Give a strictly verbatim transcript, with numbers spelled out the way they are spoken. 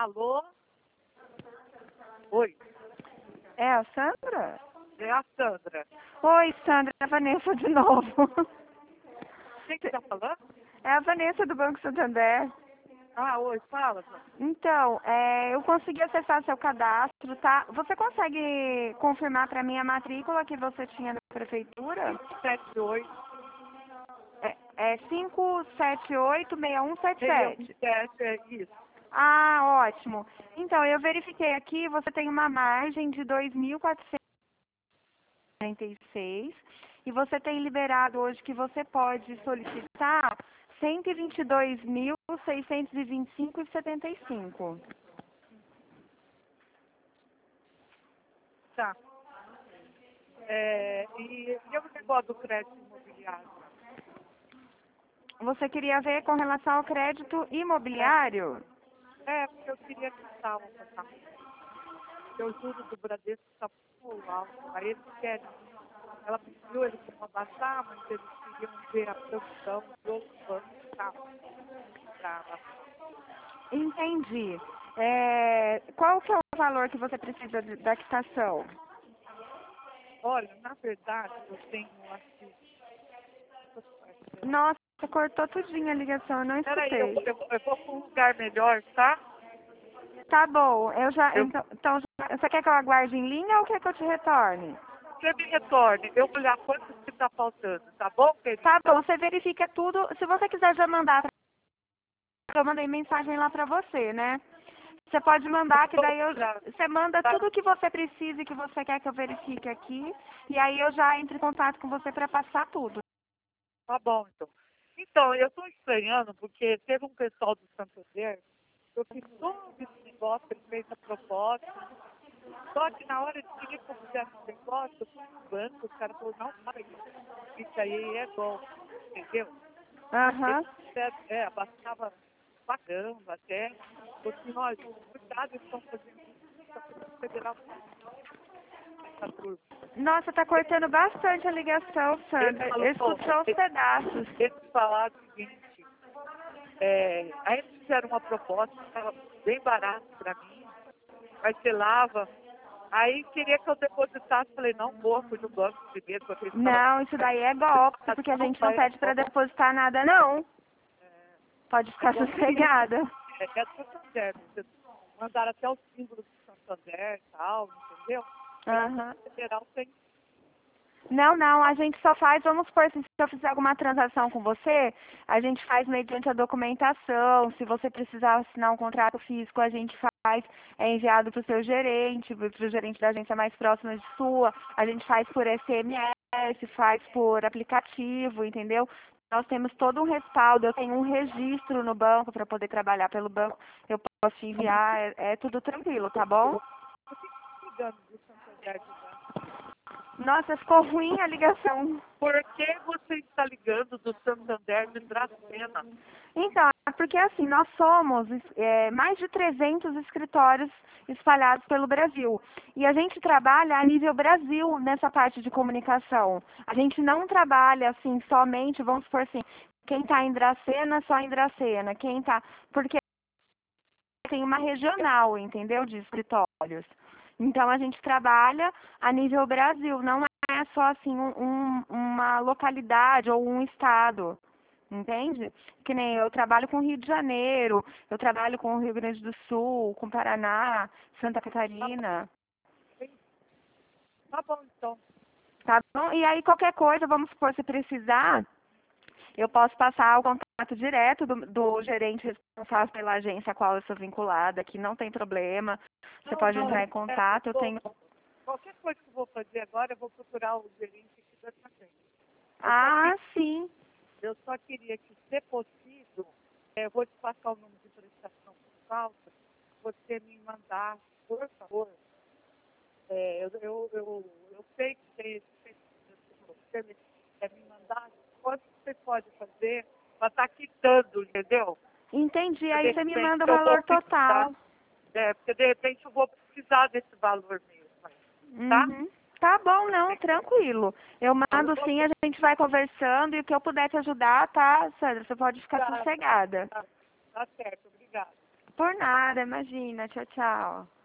Alô? Oi, É a Sandra? é a Sandra. Oi, Sandra, é a Vanessa de novo. Quem que tá falando? É a Vanessa do Banco Santander. Ah, oi, fala. Sandra. Então, é, eu consegui acessar seu cadastro, tá? Você consegue confirmar para mim a matrícula que você tinha na prefeitura? sete oito É, é cinco sete oito seis um sete sete. sete, é isso. Ah, ótimo. Então, eu verifiquei aqui, você tem uma margem de dois mil quatrocentos e quarenta e seis e você tem liberado hoje que você pode solicitar cento e vinte e dois mil seiscentos e vinte e cinco e setenta e cinco. Tá. É, e, e o negócio do crédito imobiliário? Você queria ver com relação ao crédito imobiliário? É, porque eu queria quitar um apartamento. Porque o juro do Bradesco está muito alto. Aí eles querem. Ela pediu eles para abaixar, mas eles queriam ver a produção de outros bancos. Tá? Pra, Entendi. É, qual que é o valor que você precisa de- da quitação? olha, na verdade, eu tenho aqui. Nossa, cortou tudinho a ligação, eu não Peraí, eu, escutei. vou- eu, vou- eu vou para um lugar melhor, tá? Tá bom, eu já. Eu, Então, então, você quer que eu aguarde em linha ou quer que eu te retorne? você me retorne, eu vou olhar quanto que está faltando, tá bom, Tá querida? bom, você verifica tudo. Se você quiser já mandar, eu mandei mensagem lá pra você, né? Você pode mandar, que daí eu, Já, você manda tá, tudo o que você precisa e que você quer que eu verifique aqui. E aí eu já entro em contato com você para passar tudo. tá bom, então. Então, eu estou estranhando porque teve um pessoal do Santander, eu fiz todo esse negócio, ele fez a proposta, só que na hora de querer que eu fizesse o negócio, eu fui no banco, o cara falou, não, faz isso, isso aí é golpe, entendeu? Eles Aham. fizeram, é, abaixava pagando até, falou assim, olha, cuidado, eles estão fazendo isso, a Polícia Federal essa turma. Nossa, tá cortando bastante a ligação, Ele Sandra. falou, Eu escuto só os eles, pedaços. eles falaram o seguinte, é, aí eles fizeram uma proposta que estava bem barato para mim, vai ser lava. Aí queria que eu depositasse, falei, não vou, fui no banco primeiro, porque eles estavam Não, isso daí é golpe, porque a não gente não vai, é pede para depositar nada, não. Pode ficar igual sossegada. é, é do Santander, vocês mandaram até os símbolos do Santander e tal, entendeu? Aí a Aham. Polícia Federal tem. Não, não, a gente só faz, vamos supor, se eu fizer alguma transação com você, a gente faz mediante a documentação, se você precisar assinar um contrato físico, a gente faz, é enviado para o seu gerente, para o gerente da agência mais próxima de sua, a gente faz por S M S, faz por aplicativo, entendeu? Nós temos todo um respaldo, eu tenho um registro no banco para poder trabalhar pelo banco, eu posso te enviar, é, é tudo tranquilo, tá bom? Por que que tá ligando do Santander de lá? Nossa, ficou ruim a ligação. Por que você está ligando do Santander de Dracena? Então, é porque assim, nós somos é, mais de trezentos escritórios espalhados pelo Brasil. E a gente trabalha a nível Brasil nessa parte de comunicação. A gente não trabalha assim somente, vamos supor assim, quem está em Dracena, só em Dracena. Quem está. Porque tem uma regional, entendeu? De escritórios. Então a gente trabalha a nível Brasil, não é só assim um, um- uma localidade ou um estado. Entende? Que nem eu trabalho com Rio de Janeiro, eu trabalho com o Rio Grande do Sul, com Paraná, Santa Catarina, Tá bom, então. tá bom? E aí qualquer coisa, vamos supor, se precisar, eu posso passar o contato direto do, do gerente responsável pela agência a qual eu sou vinculada, que não tem problema. Você Não, pode não, entrar em é, eu contato, eu vou, tenho. qualquer coisa que eu vou fazer agora, eu vou procurar o gerente aqui da agência. Eu só, Ah, que- sim. eu só queria que, se possível, é, eu vou te passar o número de prestação por falta, você me mandar, por favor, é, eu, eu, eu, eu sei que tem esse pedido, você me, é, me mandar quanto você pode fazer para estar quitando, entendeu? Entendi. Porque Aí de você me repente manda o eu vou valor precisar, total. é, porque de repente eu vou precisar desse valor mesmo, tá? Uhum. Tá bom, não, tranquilo. Eu Então, eu mando vou sim, a gente vai conversando e o que eu puder te ajudar, tá, Sandra? Você pode ficar tá, sossegada. tá, tá certo, obrigada. Por nada, imagina. Tchau, tchau.